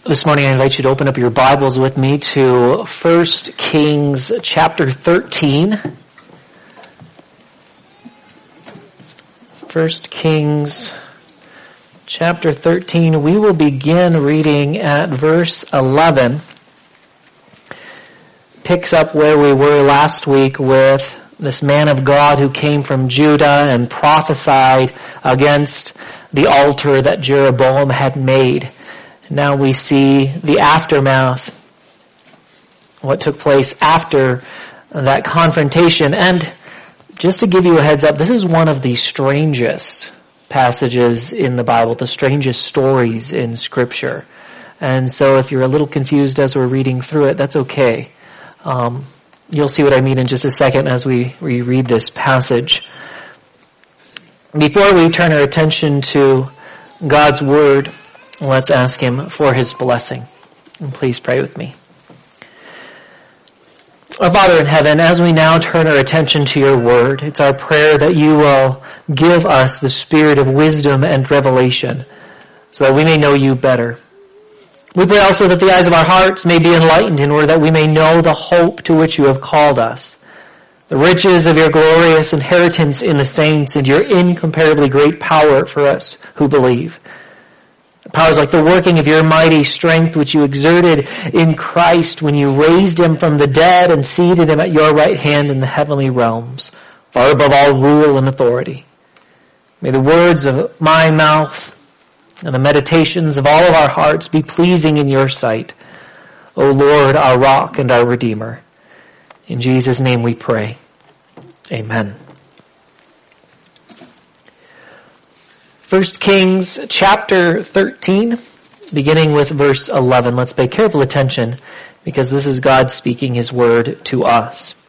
This morning I invite you to open up your Bibles with me to 1 Kings chapter 13. 1 Kings chapter 13. We will begin reading at verse 11. Picks up where we were last week with this man of God who came from Judah and prophesied against the altar that Jeroboam had made. Now we see the aftermath, what took place after that confrontation. And just to give you a heads up, this is one of the strangest passages in the Bible, the strangest stories in Scripture. And so if you're a little confused as we're reading through it, that's okay. You'll see what I mean in just a second as we read this passage. Before we turn our attention to God's Word, let's ask Him for His blessing. And please pray with me. Our Father in heaven, as we now turn our attention to your word, it's our prayer that you will give us the spirit of wisdom and revelation so that we may know you better. We pray also that the eyes of our hearts may be enlightened in order that we may know the hope to which you have called us, the riches of your glorious inheritance in the saints and your incomparably great power for us who believe. Powers like the working of your mighty strength which you exerted in Christ when you raised him from the dead and seated him at your right hand in the heavenly realms, far above all rule and authority. May the words of my mouth and the meditations of all of our hearts be pleasing in your sight, O Lord, our rock and our redeemer. In Jesus' name we pray. Amen. 1 Kings chapter 13, beginning with verse 11. Let's pay careful attention because this is God speaking his word to us.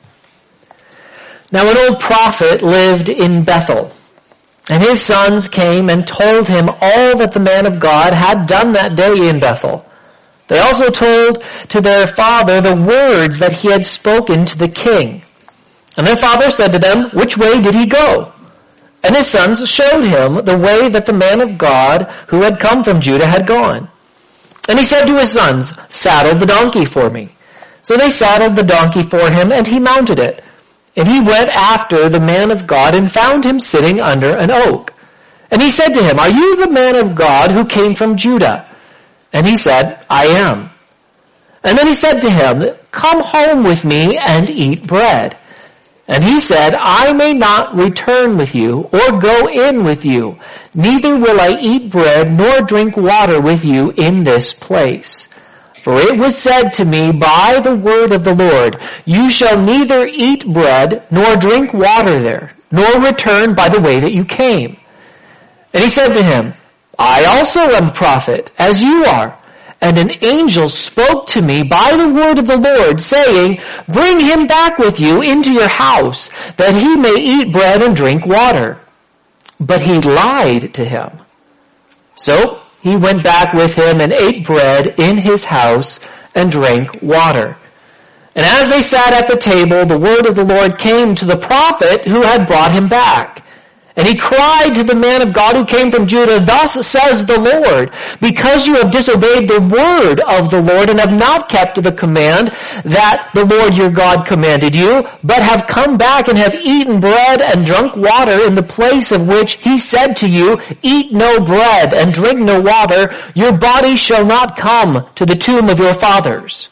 Now an old prophet lived in Bethel, and his sons came and told him all that the man of God had done that day in Bethel. They also told to their father the words that he had spoken to the king. And their father said to them, "Which way did he go?" And his sons showed him the way that the man of God who had come from Judah had gone. And he said to his sons, "Saddle the donkey for me." So they saddled the donkey for him, and he mounted it. And he went after the man of God and found him sitting under an oak. And he said to him, "Are you the man of God who came from Judah?" And he said, "I am." And then he said to him, "Come home with me and eat bread." And he said, "I may not return with you or go in with you, neither will I eat bread nor drink water with you in this place. For it was said to me by the word of the Lord, you shall neither eat bread nor drink water there, nor return by the way that you came." And he said to him, "I also am a prophet, as you are. And an angel spoke to me by the word of the Lord, saying, bring him back with you into your house, that he may eat bread and drink water." But he lied to him. So he went back with him and ate bread in his house and drank water. And as they sat at the table, the word of the Lord came to the prophet who had brought him back. And he cried to the man of God who came from Judah, "Thus says the Lord, because you have disobeyed the word of the Lord and have not kept the command that the Lord your God commanded you, but have come back and have eaten bread and drunk water in the place of which he said to you, eat no bread and drink no water, your body shall not come to the tomb of your fathers."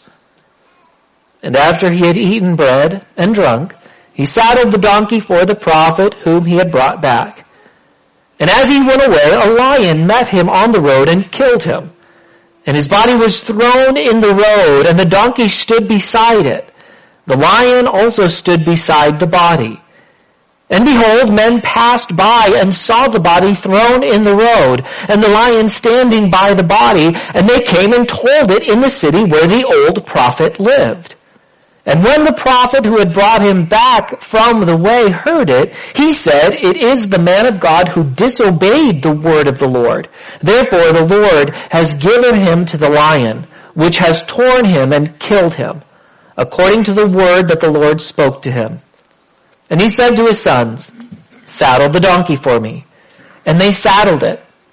And after he had eaten bread and drunk, he saddled the donkey for the prophet whom he had brought back. And as he went away, a lion met him on the road and killed him. And his body was thrown in the road, and the donkey stood beside it. The lion also stood beside the body. And behold, men passed by and saw the body thrown in the road, and the lion standing by the body, and they came and told it in the city where the old prophet lived. And when the prophet who had brought him back from the way heard it, he said, "It is the man of God who disobeyed the word of the Lord. Therefore the Lord has given him to the lion, which has torn him and killed him, according to the word that the Lord spoke to him." And he said to his sons, "Saddle the donkey for me." And they saddled it.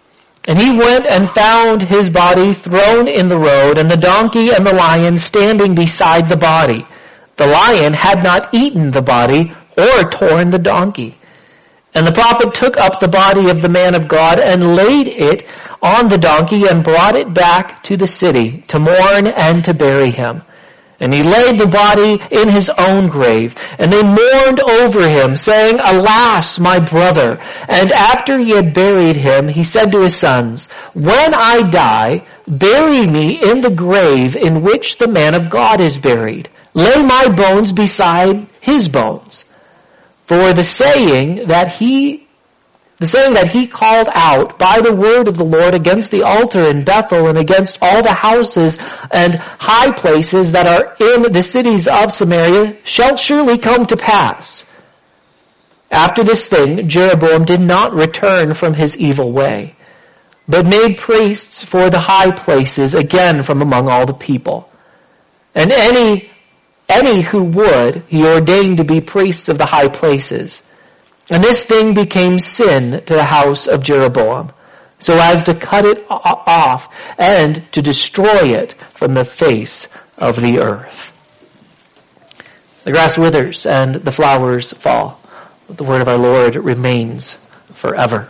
And he went and found his body thrown in the road, and the donkey and the lion standing beside the body. The lion had not eaten the body or torn the donkey. And the prophet took up the body of the man of God and laid it on the donkey and brought it back to the city to mourn and to bury him. And he laid the body in his own grave, and they mourned over him, saying, Alas, my brother. And after he had buried him, he said to his sons, When I die, bury me in the grave in which the man of God is buried. Lay my bones beside his bones. For the saying that he called out by the word of the Lord against the altar in Bethel and against all the houses and high places that are in the cities of Samaria shall surely come to pass. After this thing, Jeroboam did not return from his evil way, but made priests for the high places again from among all the people. And any who would, he ordained to be priests of the high places. And this thing became sin to the house of Jeroboam, so as to cut it off and to destroy it from the face of the earth. The grass withers and the flowers fall, but the word of our Lord remains forever.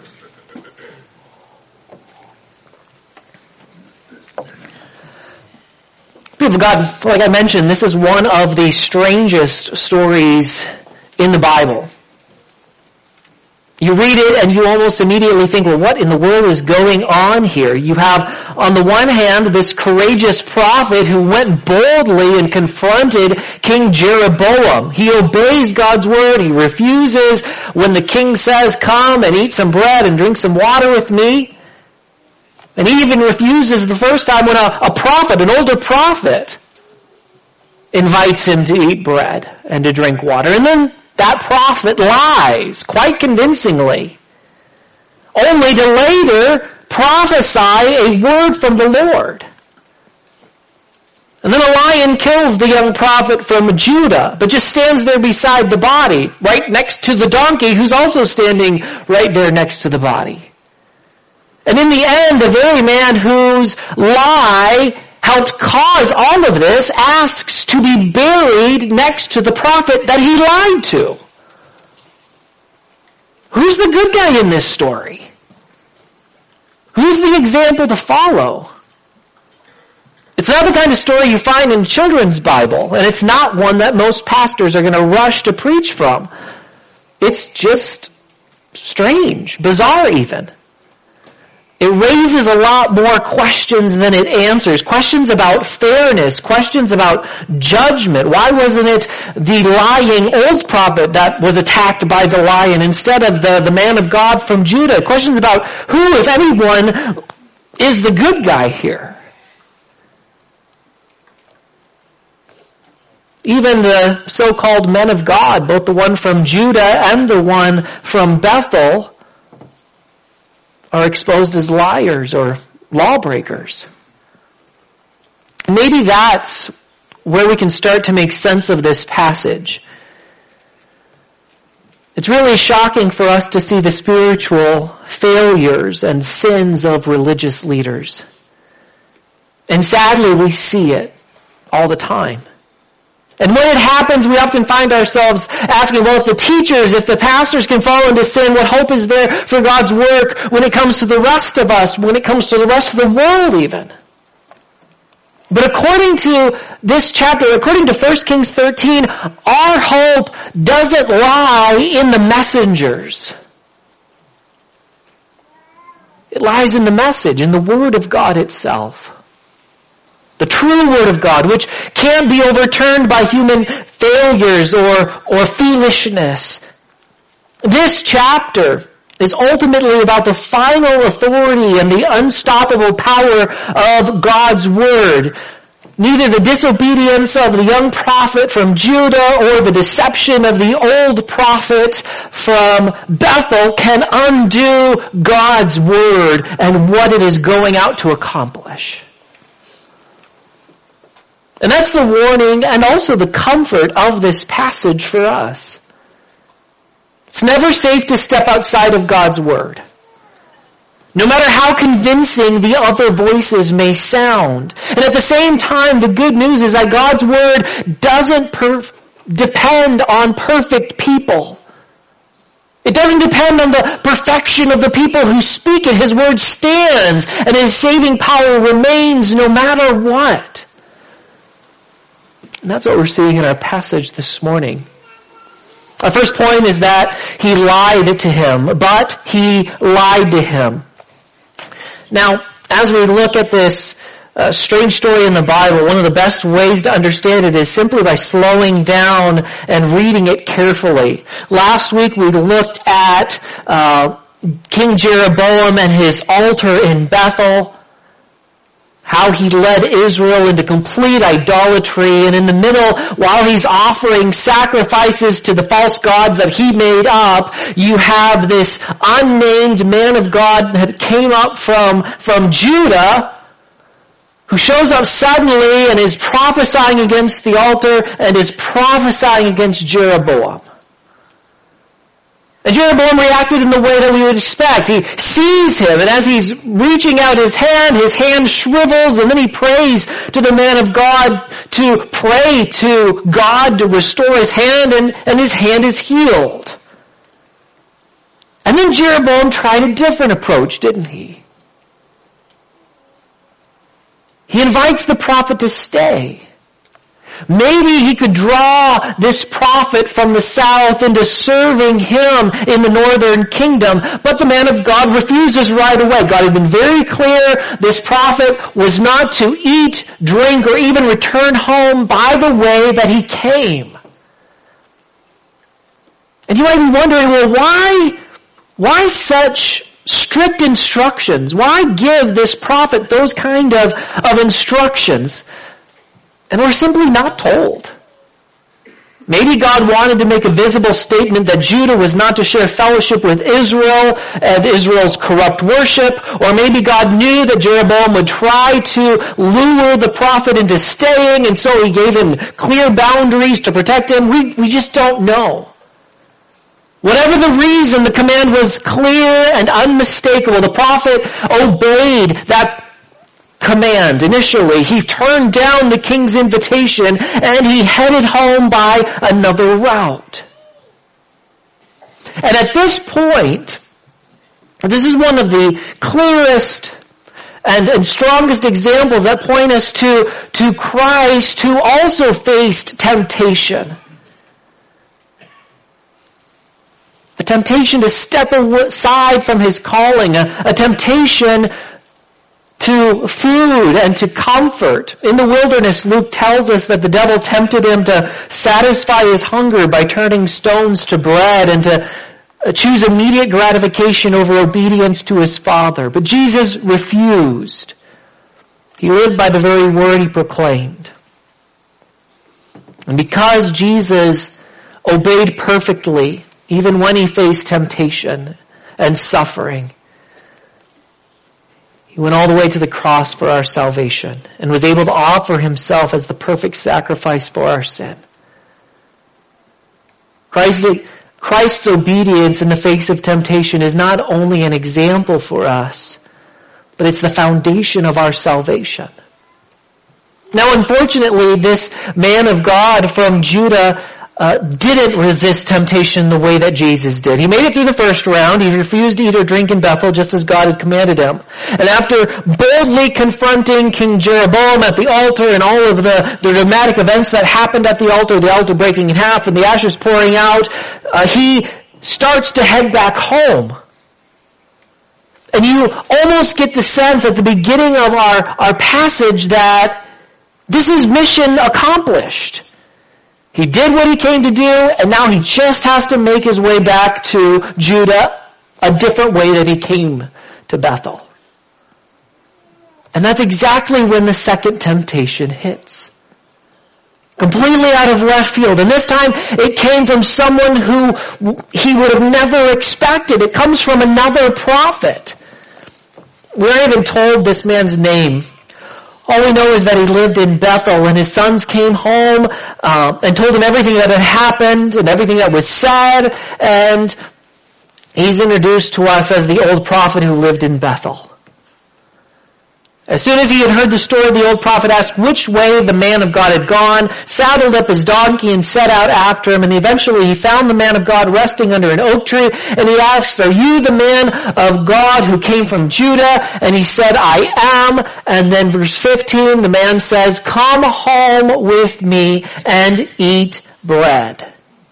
People of God, like I mentioned, this is one of the strangest stories in the Bible. You read it and you almost immediately think, well, what in the world is going on here? You have, on the one hand, this courageous prophet who went boldly and confronted King Jeroboam. He obeys God's word. He refuses when the king says, come and eat some bread and drink some water with me. And he even refuses the first time when a prophet, an older prophet, invites him to eat bread and to drink water. And then that prophet lies quite convincingly, only to later prophesy a word from the Lord. And then a lion kills the young prophet from Judah, but just stands there beside the body, right next to the donkey, who's also standing right there next to the body. And in the end, the very man whose lie helped cause all of this asks to be buried next to the prophet that he lied to. Who's the good guy in this story? Who's the example to follow? It's not the kind of story you find in children's Bible, and it's not one that most pastors are going to rush to preach from. It's just strange, bizarre even. It raises a lot more questions than it answers. Questions about fairness, questions about judgment. Why wasn't it the lying old prophet that was attacked by the lion instead of the man of God from Judah? Questions about who, if anyone, is the good guy here. Even the so-called men of God, both the one from Judah and the one from Bethel, are exposed as liars or lawbreakers. Maybe that's where we can start to make sense of this passage. It's really shocking for us to see the spiritual failures and sins of religious leaders. And sadly, we see it all the time. And when it happens, we often find ourselves asking, well, if the teachers, if the pastors can fall into sin, what hope is there for God's work when it comes to the rest of us, when it comes to the rest of the world even? But according to this chapter, according to 1 Kings 13, our hope doesn't lie in the messengers. It lies in the message, in the Word of God itself. The true Word of God, which can't be overturned by human failures or foolishness. This chapter is ultimately about the final authority and the unstoppable power of God's Word. Neither the disobedience of the young prophet from Judah or the deception of the old prophet from Bethel can undo God's Word and what it is going out to accomplish. And that's the warning and also the comfort of this passage for us. It's never safe to step outside of God's Word. no matter how convincing the other voices may sound. And at the same time, the good news is that God's word doesn't depend on perfect people. It doesn't depend on the perfection of the people who speak it. His word stands, and his saving power remains no matter what. And that's what we're seeing in our passage this morning. Our first point is that he lied to him, but he lied to him. Now, as we look at this strange story in the Bible, one of the best ways to understand it is simply by slowing down and reading it carefully. Last week we looked at King Jeroboam and his altar in Bethel, how he led Israel into complete idolatry, and in the middle, while he's offering sacrifices to the false gods that he made up, you have this unnamed man of God that came up from Judah, who shows up suddenly and is prophesying against the altar and is prophesying against Jeroboam. And Jeroboam reacted in the way that we would expect. He sees him, and as he's reaching out his hand shrivels, and then he prays to the man of God to pray to God to restore his hand, and his hand is healed. And then Jeroboam tried a different approach, didn't he? He invites the prophet to stay. Maybe he could draw this prophet from the south into serving him in the northern kingdom, but the man of God refuses right away. God had been very clear this prophet was not to eat, drink, or even return home by the way that he came. And you might be wondering, well, why such strict instructions? Why give this prophet those kind of instructions? And we're simply not told. Maybe God wanted to make a visible statement that Judah was not to share fellowship with Israel and Israel's corrupt worship, or maybe God knew that Jeroboam would try to lure the prophet into staying, and so he gave him clear boundaries to protect him. We just don't know. Whatever the reason, the command was clear and unmistakable. The prophet obeyed that command initially. He turned down the king's invitation and he headed home by another route. And at this point, this is one of the clearest and strongest examples that point us to Christ, who also faced temptation. A temptation to step aside from his calling, a temptation to food and to comfort. In the wilderness, Luke tells us that the devil tempted him to satisfy his hunger by turning stones to bread and to choose immediate gratification over obedience to his Father. But Jesus refused. He lived by the very word he proclaimed. And because Jesus obeyed perfectly, even when he faced temptation and suffering, he went all the way to the cross for our salvation and was able to offer himself as the perfect sacrifice for our sin. Christ's obedience in the face of temptation is not only an example for us, but it's the foundation of our salvation. Now, unfortunately, this man of God from Judah didn't resist temptation the way that Jesus did. He made it through the first round. He refused to eat or drink in Bethel just as God had commanded him. And after boldly confronting King Jeroboam at the altar and all of the dramatic events that happened at the altar breaking in half and the ashes pouring out, he starts to head back home. And you almost get the sense at the beginning of our passage that this is mission accomplished. He did what he came to do, and now he just has to make his way back to Judah a different way that he came to Bethel. And that's exactly when the second temptation hits. Completely out of left field. And this time it came from someone who he would have never expected. It comes from another prophet. We aren't even told this man's name. All we know is that he lived in Bethel, and his sons came home and told him everything that had happened and everything that was said. And He's introduced to us as the old prophet who lived in Bethel. As soon as he had heard the story, the old prophet asked which way the man of God had gone, saddled up his donkey and set out after him, and eventually he found the man of God resting under an oak tree, and he asked, "Are you the man of God who came from Judah?" And he said, "I am." And then verse 15, the man says, "Come home with me and eat bread."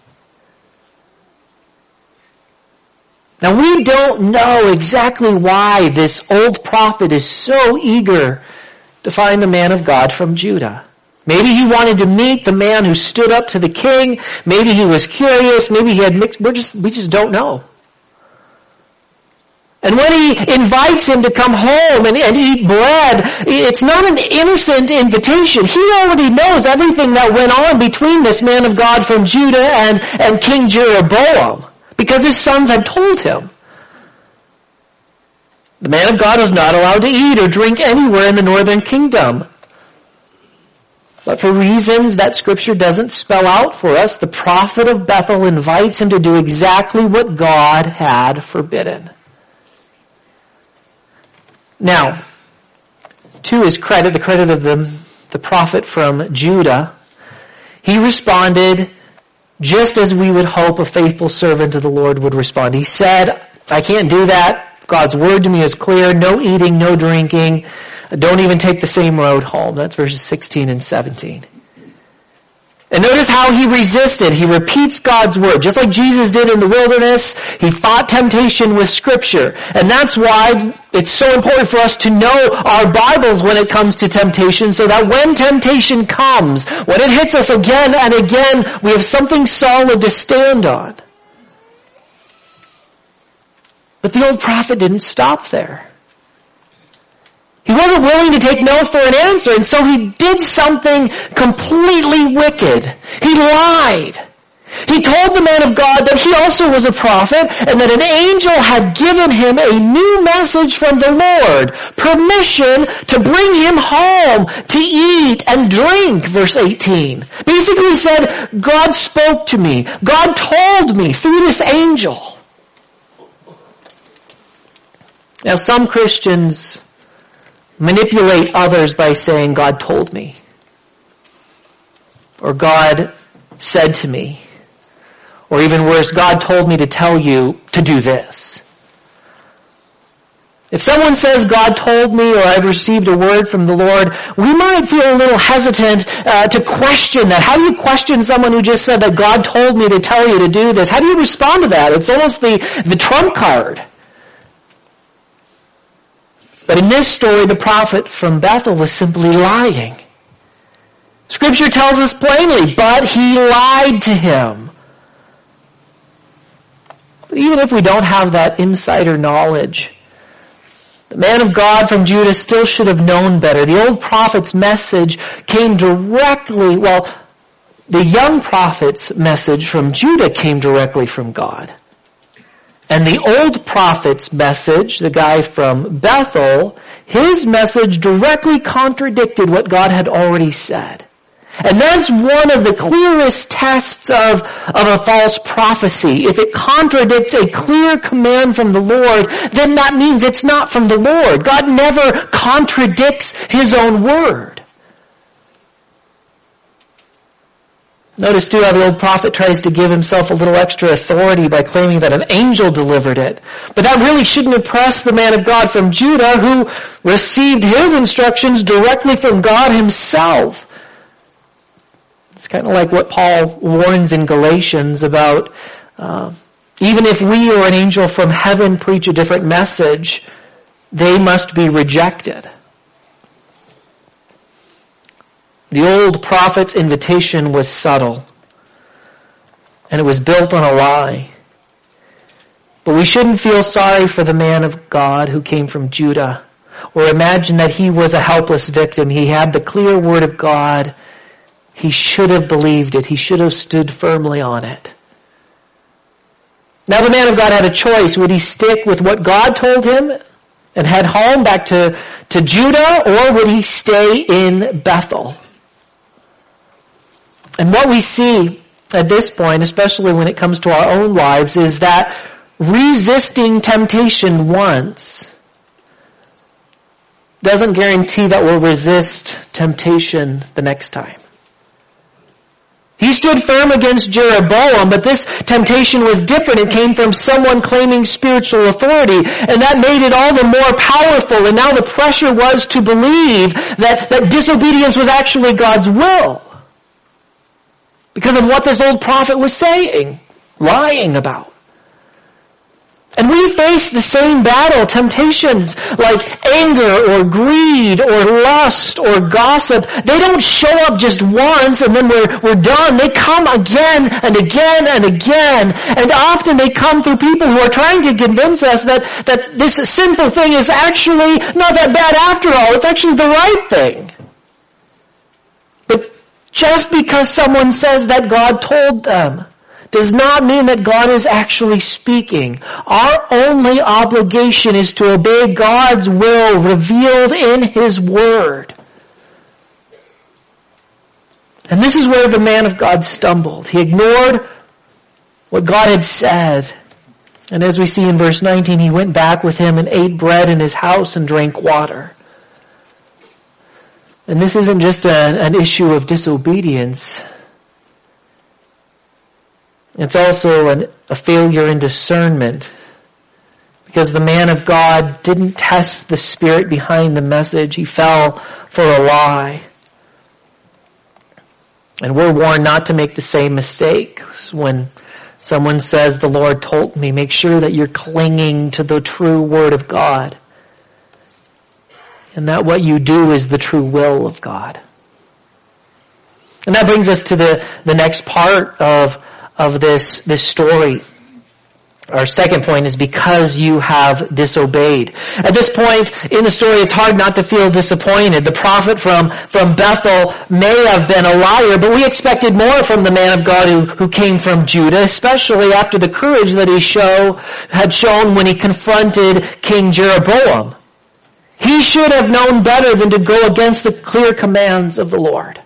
Now we don't know exactly why this old prophet is so eager to find the man of God from Judah. Maybe he wanted to meet the man who stood up to the king. Maybe he was curious. Maybe he had mixed, we just don't know. And when he invites him to come home and eat bread, it's not an innocent invitation. He already knows everything that went on between this man of God from Judah and King Jeroboam, because his sons had told him. The man of God was not allowed to eat or drink anywhere in the northern kingdom. But for reasons that Scripture doesn't spell out for us, the prophet of Bethel invites him to do exactly what God had forbidden. Now, to his credit, the credit of the prophet from Judah, he responded just as we would hope a faithful servant of the Lord would respond. He said, "I can't do that. God's word to me is clear. No eating, no drinking. Don't even take the same road home." That's verses 16 and 17. And notice how he resisted. He repeats God's word. Just like Jesus did in the wilderness, he fought temptation with Scripture. And that's why it's so important for us to know our Bibles when it comes to temptation, so that when temptation comes, when it hits us again and again, we have something solid to stand on. But the old prophet didn't stop there. He wasn't willing to take no for an answer, and so he did something completely wicked. He lied. He told the man of God that he also was a prophet and that an angel had given him a new message from the Lord, permission to bring him home to eat and drink, verse 18. Basically he said, God spoke to me. God told me through this angel. Now some Christians manipulate others by saying, God told me, or God said to me, or even worse, God told me to tell you to do this. If someone says, God told me, or I've received a word from the Lord, we might feel a little hesitant to question that. How do you question someone who just said that God told me to tell you to do this? How do you respond to that? It's almost the trump card. But in this story, the prophet from Bethel was simply lying. Scripture tells us plainly, but he lied to him. But even if we don't have that insider knowledge, the man of God from Judah still should have known better. The old prophet's message came directly, the young prophet's message from Judah came directly from God. And the old prophet's message, the guy from Bethel, his message directly contradicted what God had already said. And that's one of the clearest tests of a false prophecy. If it contradicts a clear command from the Lord, then that means it's not from the Lord. God never contradicts His own word. Notice too how the old prophet tries to give himself a little extra authority by claiming that an angel delivered it. But that really shouldn't impress the man of God from Judah who received his instructions directly from God Himself. It's kind of like what Paul warns in Galatians about even if we or an angel from heaven preach a different message, they must be rejected. The old prophet's invitation was subtle, and it was built on a lie. But we shouldn't feel sorry for the man of God who came from Judah, or imagine that he was a helpless victim. He had the clear word of God. He should have believed it. He should have stood firmly on it. Now the man of God had a choice. Would he stick with what God told him and head home back to Judah, or would he stay in Bethel? And what we see at this point, especially when it comes to our own lives, is that resisting temptation once doesn't guarantee that we'll resist temptation the next time. He stood firm against Jeroboam, but this temptation was different. It came from someone claiming spiritual authority, and that made it all the more powerful. And now the pressure was to believe that disobedience was actually God's will, because of what this old prophet was saying, lying about. And we face the same battle, temptations like anger or greed or lust or gossip. They don't show up just once and then we're done. They come again and again and again. And often they come through people who are trying to convince us that this sinful thing is actually not that bad after all. It's actually the right thing. But just because someone says that God told them does not mean that God is actually speaking. Our only obligation is to obey God's will revealed in His Word. And this is where the man of God stumbled. He ignored what God had said. And as we see in verse 19, he went back with him and ate bread in his house and drank water. And this isn't just an issue of disobedience. It's also a failure in discernment, because the man of God didn't test the spirit behind the message. He fell for a lie. And we're warned not to make the same mistake. When someone says, "The Lord told me," make sure that you're clinging to the true Word of God, and that what you do is the true will of God. And that brings us to the next part of this story. Our second point is because you have disobeyed. At this point in the story, it's hard not to feel disappointed. The prophet from Bethel may have been a liar, but we expected more from the man of God who came from Judah, especially after the courage that he had shown when he confronted King Jeroboam. He should have known better than to go against the clear commands of the Lord.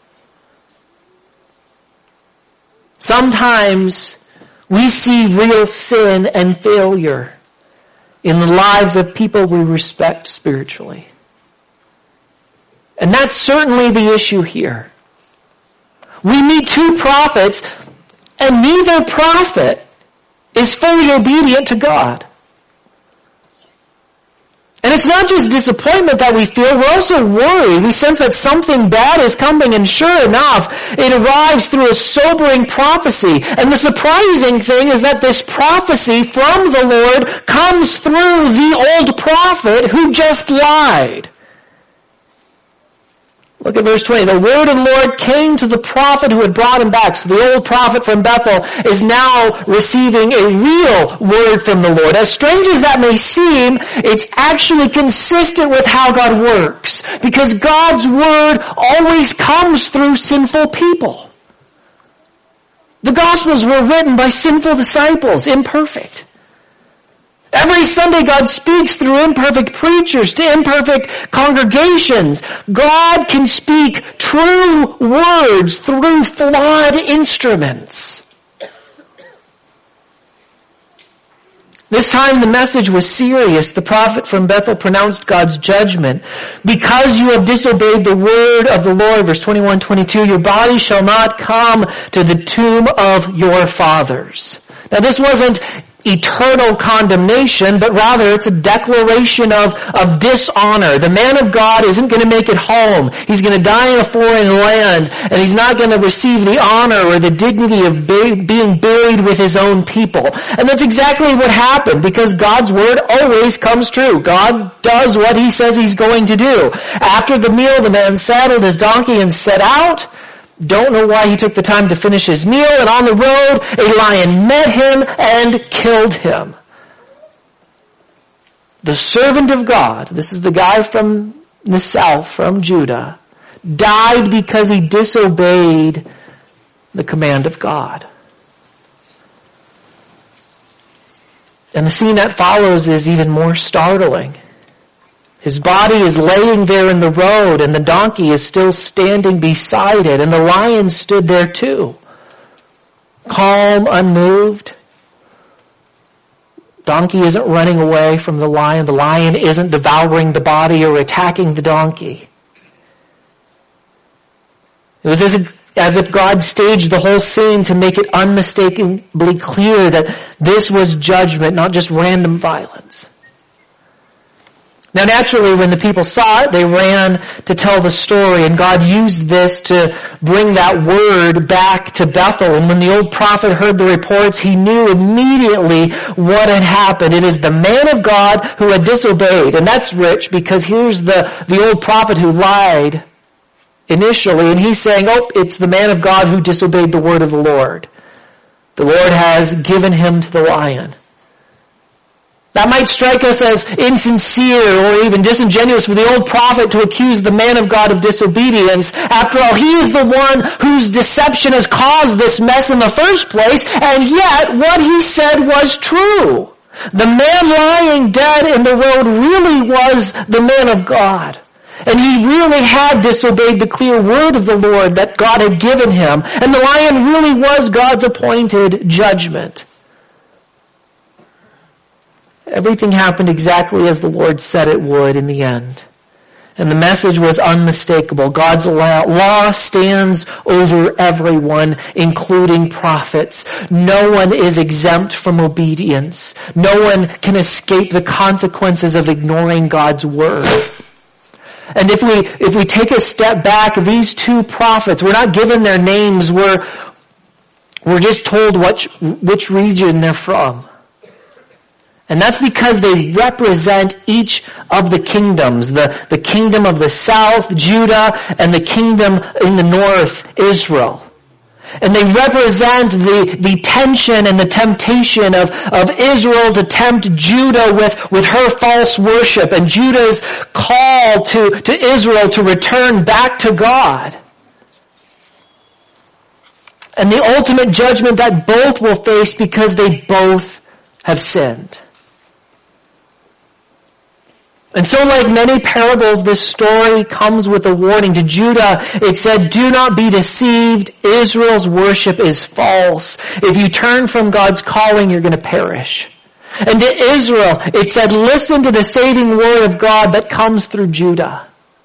Sometimes we see real sin and failure in the lives of people we respect spiritually. And that's certainly the issue here. We meet two prophets, and neither prophet is fully obedient to God. And it's not just disappointment that we feel, we're also worried. We sense that something bad is coming, and sure enough, it arrives through a sobering prophecy. And the surprising thing is that this prophecy from the Lord comes through the old prophet who just lied. Look at verse 20. The word of the Lord came to the prophet who had brought him back. So the old prophet from Bethel is now receiving a real word from the Lord. As strange as that may seem, it's actually consistent with how God works. Because God's word always comes through sinful people. The Gospels were written by sinful disciples, imperfect. Every Sunday God speaks through imperfect preachers to imperfect congregations. God can speak true words through flawed instruments. This time the message was serious. The prophet from Bethel pronounced God's judgment. Because you have disobeyed the word of the Lord, verse 21-22, your body shall not come to the tomb of your fathers. Now this wasn't eternal condemnation, but rather it's a declaration of dishonor. The man of God isn't going to make it home. He's going to die in a foreign land, and he's not going to receive the honor or the dignity of being buried with his own people. And that's exactly what happened, because God's word always comes true. God does what he says he's going to do. After the meal, the man saddled his donkey and set out. Don't know why he took the time to finish his meal, and on the road, a lion met him and killed him. The servant of God, this is the guy from the south, from Judah, died because he disobeyed the command of God. And the scene that follows is even more startling. His body is laying there in the road, and the donkey is still standing beside it, and the lion stood there too, calm, unmoved. Donkey isn't running away from the lion. The lion isn't devouring the body or attacking the donkey. It was as if God staged the whole scene to make it unmistakably clear that this was judgment, not just random violence. Now naturally, when the people saw it, they ran to tell the story, and God used this to bring that word back to Bethel. And when the old prophet heard the reports, he knew immediately what had happened. It is the man of God who had disobeyed. And that's rich, because here's the old prophet who lied initially, and he's saying, it's the man of God who disobeyed the word of the Lord. The Lord has given him to the lion. That might strike us as insincere or even disingenuous for the old prophet to accuse the man of God of disobedience. After all, he is the one whose deception has caused this mess in the first place, and yet what he said was true. The man lying dead in the road really was the man of God. And he really had disobeyed the clear word of the Lord that God had given him. And the lion really was God's appointed judgment. Everything happened exactly as the Lord said it would in the end. And the message was unmistakable. God's law stands over everyone, including prophets. No one is exempt from obedience. No one can escape the consequences of ignoring God's word. And if we take a step back, these two prophets, we're not given their names, we're just told which region they're from. And that's because they represent each of the kingdoms, the kingdom of the south, Judah, and the kingdom in the north, Israel. And they represent the tension and the temptation of Israel to tempt Judah with her false worship, and Judah's call to Israel to return back to God. And the ultimate judgment that both will face because they both have sinned. And so like many parables, this story comes with a warning. To Judah, it said, do not be deceived. Israel's worship is false. If you turn from God's calling, you're going to perish. And to Israel, it said, listen to the saving word of God that comes through Judah.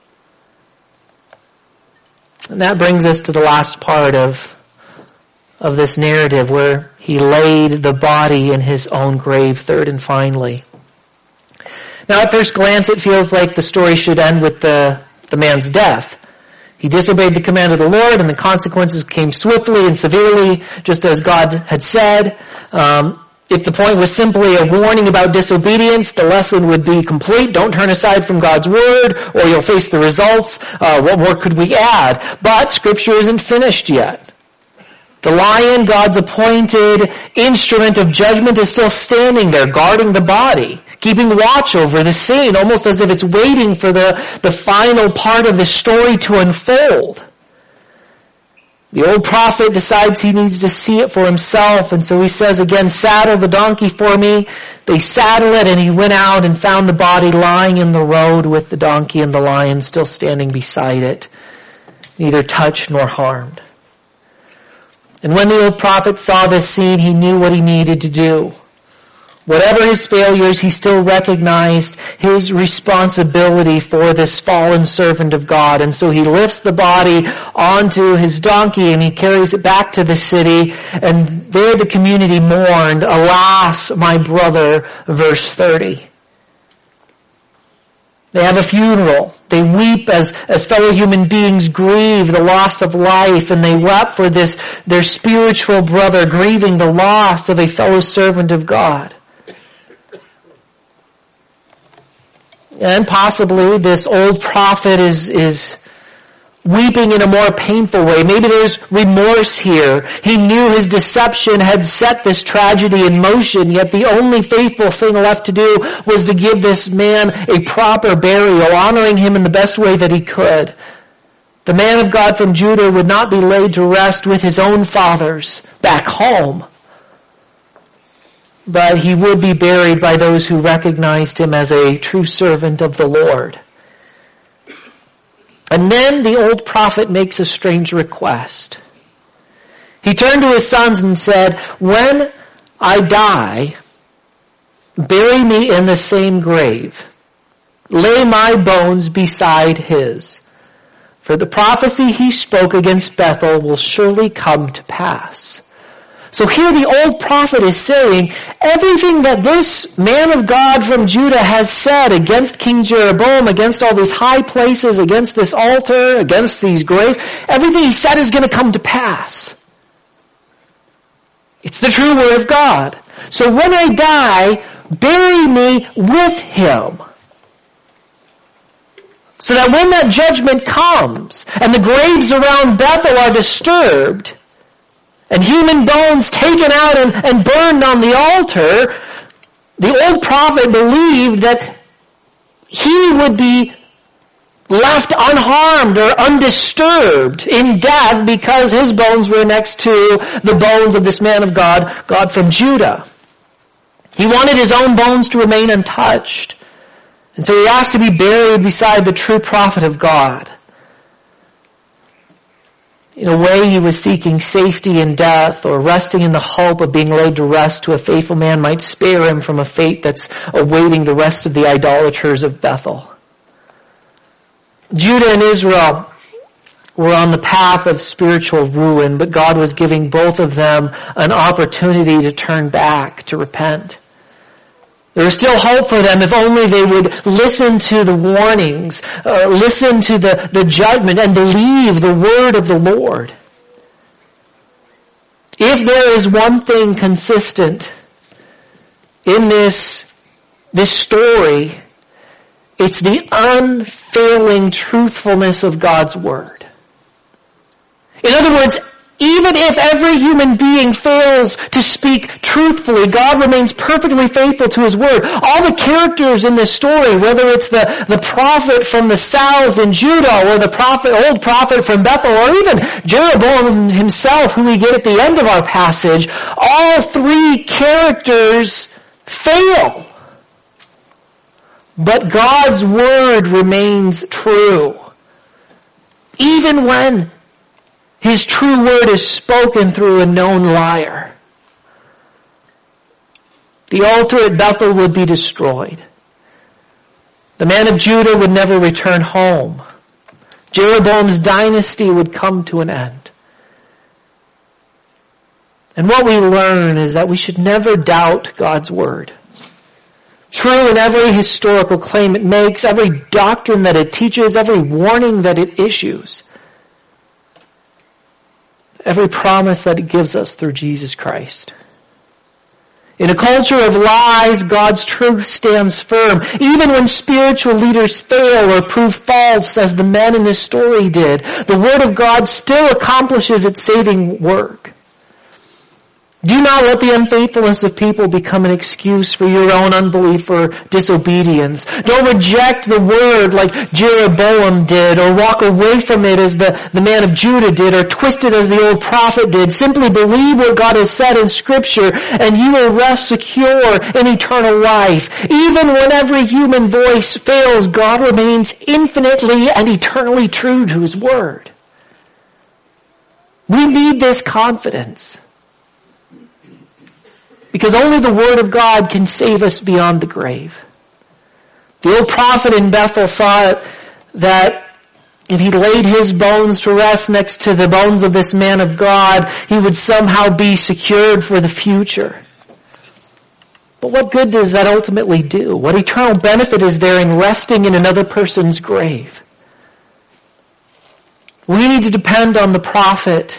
And that brings us to the last part of this narrative, where he laid the body in his own grave, third and finally. Now at first glance it feels like the story should end with the man's death. He disobeyed the command of the Lord, and the consequences came swiftly and severely, just as God had said. If the point was simply a warning about disobedience, the lesson would be complete. Don't turn aside from God's word, or you'll face the results. What more could we add? But Scripture isn't finished yet. The lion, God's appointed instrument of judgment, is still standing there, guarding the body, keeping watch over the scene, almost as if it's waiting for the final part of the story to unfold. The old prophet decides he needs to see it for himself, and so he says again, saddle the donkey for me. They saddle it, and he went out and found the body lying in the road with the donkey and the lion still standing beside it, neither touched nor harmed. And when the old prophet saw this scene, he knew what he needed to do. Whatever his failures, he still recognized his responsibility for this fallen servant of God. And so he lifts the body onto his donkey and he carries it back to the city. And there the community mourned, alas, my brother, verse 30. They have a funeral. They weep as fellow human beings grieve the loss of life, and they wept for their spiritual brother, grieving the loss of a fellow servant of God. And possibly this old prophet is weeping in a more painful way. Maybe there's remorse here. He knew his deception had set this tragedy in motion, yet the only faithful thing left to do was to give this man a proper burial, honoring him in the best way that he could. The man of God from Judah would not be laid to rest with his own fathers back home, but he would be buried by those who recognized him as a true servant of the Lord. And then the old prophet makes a strange request. He turned to his sons and said, when I die, bury me in the same grave. Lay my bones beside his. For the prophecy he spoke against Bethel will surely come to pass. So here the old prophet is saying, everything that this man of God from Judah has said against King Jeroboam, against all these high places, against this altar, against these graves, everything he said is going to come to pass. It's the true word of God. So when I die, bury me with him. So that when that judgment comes, and the graves around Bethel are disturbed, and human bones taken out and burned on the altar, the old prophet believed that he would be left unharmed or undisturbed in death because his bones were next to the bones of this man of God from Judah. He wanted his own bones to remain untouched. And so he asked to be buried beside the true prophet of God. In a way, he was seeking safety in death, or resting in the hope of being laid to rest to a faithful man might spare him from a fate that's awaiting the rest of the idolaters of Bethel. Judah and Israel were on the path of spiritual ruin, but God was giving both of them an opportunity to turn back, to repent. There was still hope for them if only they would listen to the warnings, listen to the judgment, and believe the word of the Lord. If there is one thing consistent in this story, it's the unfailing truthfulness of God's word. In other words, even if every human being fails to speak truthfully, God remains perfectly faithful to his word. All the characters in this story, whether it's the prophet from the south in Judah, or the old prophet from Bethel, or even Jeroboam himself, who we get at the end of our passage, all three characters fail. But God's word remains true. Even when his true word is spoken through a known liar. The altar at Bethel would be destroyed. The man of Judah would never return home. Jeroboam's dynasty would come to an end. And what we learn is that we should never doubt God's word. True in every historical claim it makes, every doctrine that it teaches, every warning that it issues. Every promise that it gives us through Jesus Christ. In a culture of lies, God's truth stands firm. Even when spiritual leaders fail or prove false, as the men in this story did, the Word of God still accomplishes its saving work. Do not let the unfaithfulness of people become an excuse for your own unbelief or disobedience. Don't reject the word like Jeroboam did, or walk away from it as the man of Judah did, or twist it as the old prophet did. Simply believe what God has said in Scripture, and you will rest secure in eternal life. Even when every human voice fails, God remains infinitely and eternally true to his word. We need this confidence. Because only the word of God can save us beyond the grave. The old prophet in Bethel thought that if he laid his bones to rest next to the bones of this man of God, he would somehow be secured for the future. But what good does that ultimately do? What eternal benefit is there in resting in another person's grave? We need to depend on the prophet,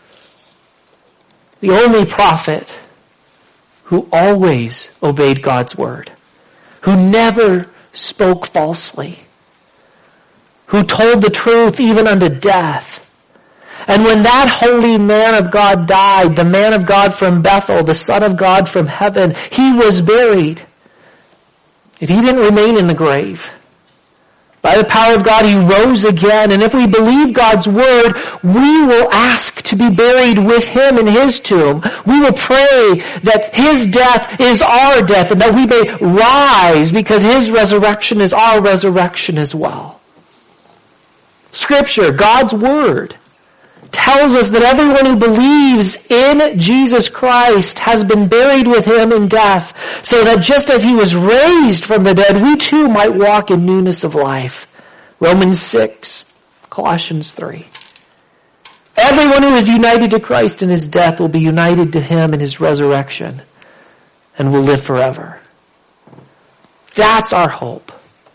the only prophet, who always obeyed God's word, who never spoke falsely, who told the truth even unto death. And when that holy man of God died, the man of God from Bethel, the Son of God from heaven, he was buried. If he didn't remain in the grave, by the power of God, he rose again. And if we believe God's word, we will ask to be buried with him in his tomb. We will pray that his death is our death, and that we may rise because his resurrection is our resurrection as well. Scripture, God's word, tells us that everyone who believes in Jesus Christ has been buried with him in death, so that just as he was raised from the dead, we too might walk in newness of life. Romans 6, Colossians 3. Everyone who is united to Christ in his death will be united to him in his resurrection and will live forever. That's our hope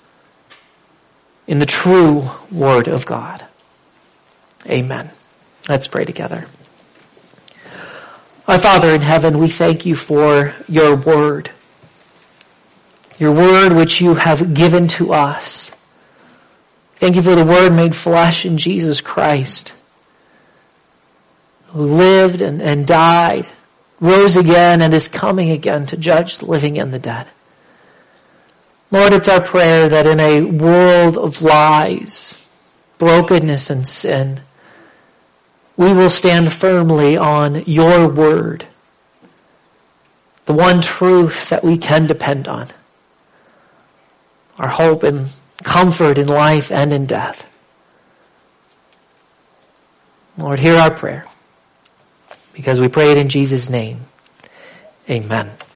in the true Word of God. Amen. Let's pray together. Our Father in heaven, we thank you for your Word. Your Word which you have given to us. Thank you for the Word made flesh in Jesus Christ, who lived and died, rose again, and is coming again to judge the living and the dead. Lord, it's our prayer that in a world of lies, brokenness, and sin, we will stand firmly on your word, the one truth that we can depend on, our hope and comfort in life and in death. Lord, hear our prayer, because we pray it in Jesus' name. Amen.